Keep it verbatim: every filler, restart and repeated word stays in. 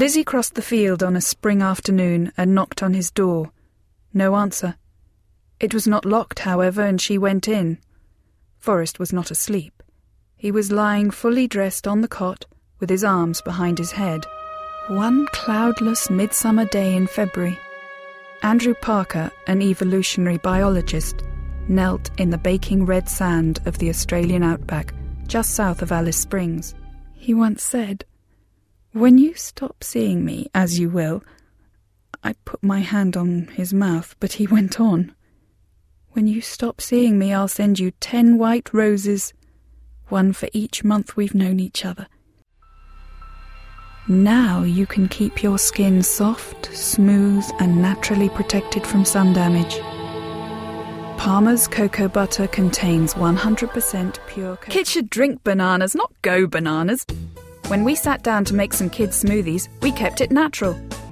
Lizzie crossed the field on a spring afternoon and knocked on his door. No answer. It was not locked, however, and she went in. Forrest was not asleep. He was lying fully dressed on the cot, with his arms behind his head. One cloudless midsummer day in February. Andrew Parker, an evolutionary biologist, knelt in the baking red sand of the Australian outback, just south of Alice Springs. He once said, "When you stop seeing me, as you will," I put my hand on his mouth, but he went on, "When you stop seeing me, I'll send you ten white roses, one for each month we've known each other. Now you can keep your skin soft, smooth, and naturally protected from sun damage. Palmer's cocoa butter contains one hundred percent pure cocoa." Kids should drink bananas, not go bananas. When we sat down to make some kids' smoothies, we kept it natural.